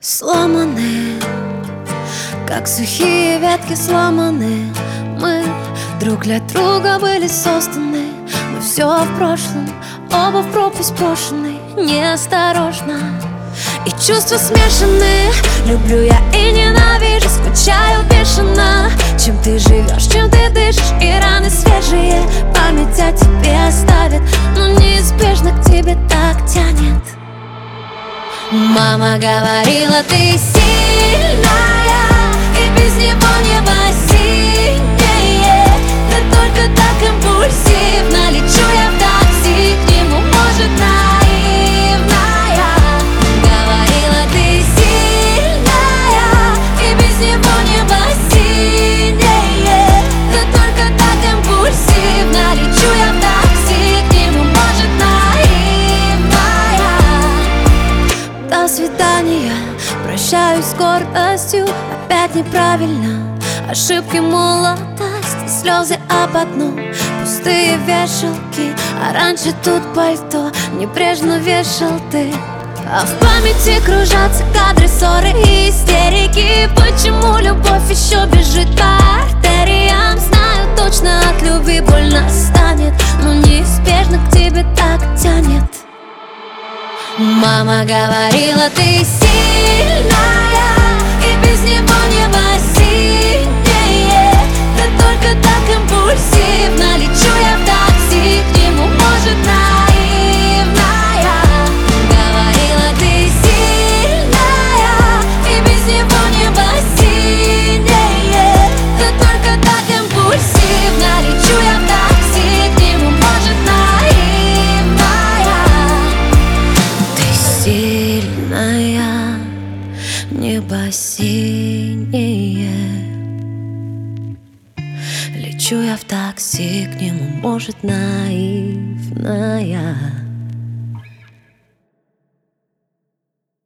Сломаны, как сухие ветки сломаны. Мы друг для друга были созданы, но все в прошлом, оба в пропасть брошены. Неосторожно, и чувства смешаны. Люблю я и ненавижу, скучаю бешено. Чем ты живешь, чем ты дышишь, и раны свежие память о тебе оставит, но неизбежно к тебе так тянет. Мама говорила, ты сильная, и без него небо синее. Да только так импульсивно лечу я в такси к нему, может, наивная. Говорила, ты сильная, и без него небо синее. Да только так импульсивно лечу я в такси к нему, может, наивная. До свидания, прощаюсь с гордостью. Опять неправильно, ошибки молодости, слезы об одном, пустые вешалки. А раньше тут пальто небрежно вешал ты. А в памяти кружатся кадры, ссоры и истерики. Почему любовь еще бежит по артериям? Знаю точно, от любви больно станет, но неизбежно к тебе так тянет. Мама говорила, ты сильная, и без него небо синее. Да только так импульсивно лечу я в такси к нему, может, наивная. Говорила, ты сильная, и без него небо синее. Да только так импульсивно лечу я в такси к нему, может, наивная. Сильная, небо синее. Лечу я в такси к нему, может, наивная.